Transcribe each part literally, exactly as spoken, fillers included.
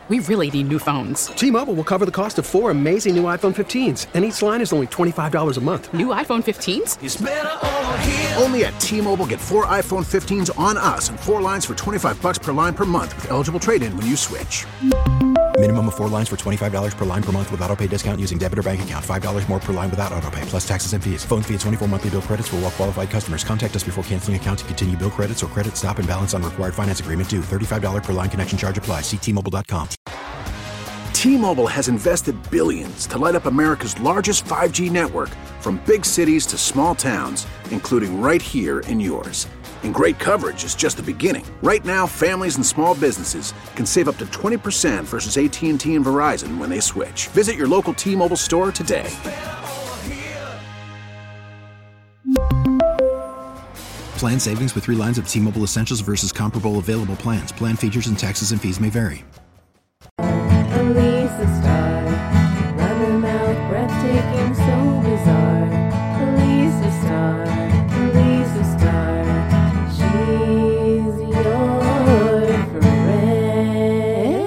We really need new phones. T-Mobile will cover the cost of four amazing new iPhone fifteens, and each line is only twenty-five dollars a month. New iPhone fifteens? It's better over here. Only at T-Mobile, get four iPhone fifteens on us and four lines for twenty-five dollars per line per month with eligible trade-in when you switch. Minimum of four lines for twenty-five dollars per line per month with autopay discount using debit or bank account. five dollars more per line without autopay, plus taxes and fees. Phone fee at twenty-four monthly bill credits for well-qualified customers. Contact us before canceling account to continue bill credits or credit stop and balance on required finance agreement due. thirty-five dollars per line connection charge applies. See T Mobile dot com. T-Mobile has invested billions to light up America's largest five G network, from big cities to small towns, including right here in yours. And great coverage is just the beginning. Right now, families and small businesses can save up to twenty percent versus A T and T and Verizon when they switch. Visit your local T-Mobile store today. Plan savings with three lines of T-Mobile Essentials versus comparable available plans. Plan features and taxes and fees may vary. Elisa Star, rubber-mouth, breathtaking, so bizarre. Elisa Star, Elisa Star, she's your friend.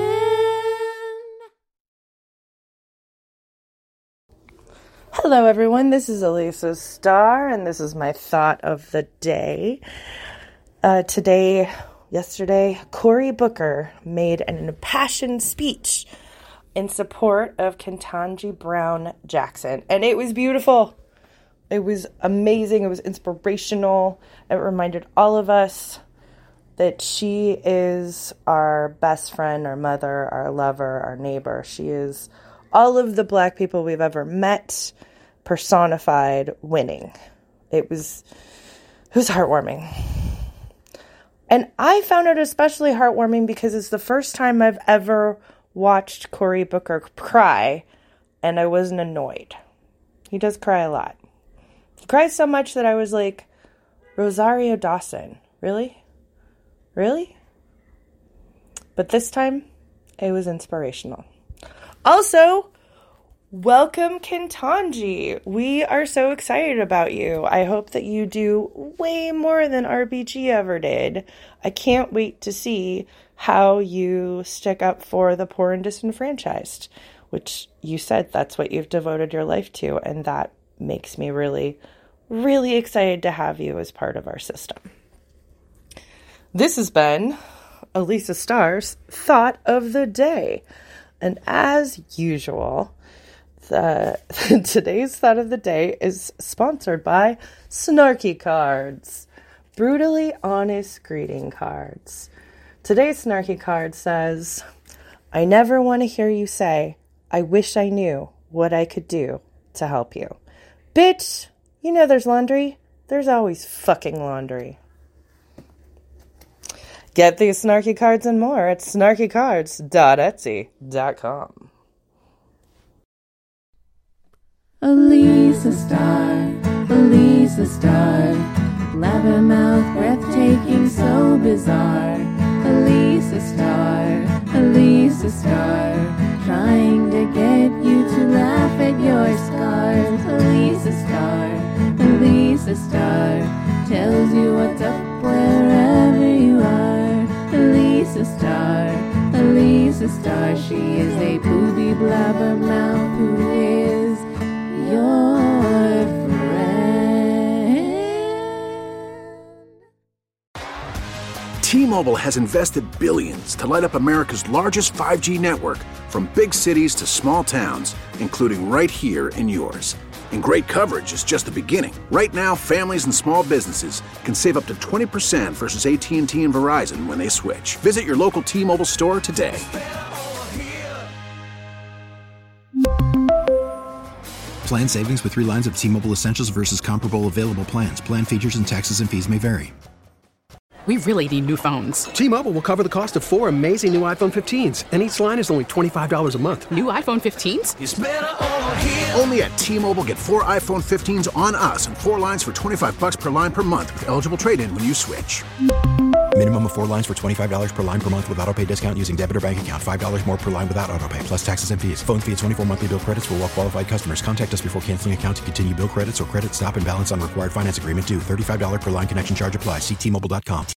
Hello everyone, this is Elisa Star, and this is my thought of the day. Uh, today... Yesterday, Cory Booker made an impassioned speech in support of Ketanji Brown Jackson, and it was beautiful. It was amazing. It was inspirational. It reminded all of us that she is our best friend, our mother, our lover, our neighbor. She is all of the Black people we've ever met, personified, winning. It was, it was heartwarming. And I found it especially heartwarming because it's the first time I've ever watched Cory Booker cry, and I wasn't annoyed. He does cry a lot. He cries so much that I was like, Rosario Dawson, really? Really? But this time, it was inspirational. Also, welcome, Ketanji. We are so excited about you. I hope that you do way more than R B G ever did. I can't wait to see how you stick up for the poor and disenfranchised, which you said that's what you've devoted your life to, and that makes me really, really excited to have you as part of our system. This has been Elisa Star's Thought of the Day. And as usual, Uh, today's thought of the day is sponsored by Snarky Cards, brutally honest greeting cards. Today's Snarky card says, I never want to hear you say, I wish I knew what I could do to help you. Bitch, you know there's laundry. There's always fucking laundry. Get these Snarky cards and more at snarky cards dot etsy dot com. Elisa Star, Elisa Star, blabbermouth, breathtaking, so bizarre. Elisa Star, Elisa Star, trying to get you to laugh at your scars. Elisa Star, Elisa Star, tells you what's up wherever you are. Elisa Star, Elisa Star, she is a booby blabbermouth who is your friend. T-Mobile has invested billions to light up America's largest five G network, from big cities to small towns, including right here in yours. And great coverage is just the beginning. Right now, families and small businesses can save up to twenty percent versus A T and T and Verizon when they switch. Visit your local T-Mobile store today. Plan savings with three lines of T-Mobile Essentials versus comparable available plans. Plan features and taxes and fees may vary. We really need new phones. T-Mobile will cover the cost of four amazing new iPhone fifteens, and each line is only twenty-five dollars a month. New iPhone fifteens? It's better over here. Only at T-Mobile, get four iPhone fifteens on us and four lines for twenty-five dollars per line per month with eligible trade-in when you switch. Minimum of four lines for twenty-five dollars per line per month with autopay discount using debit or bank account. five dollars more per line without autopay, plus taxes and fees. Phone fee at twenty-four monthly bill credits for well-qualified customers. Contact us before canceling account to continue bill credits or credit stop and balance on required finance agreement due. thirty-five dollars per line connection charge applies. See T Mobile dot com.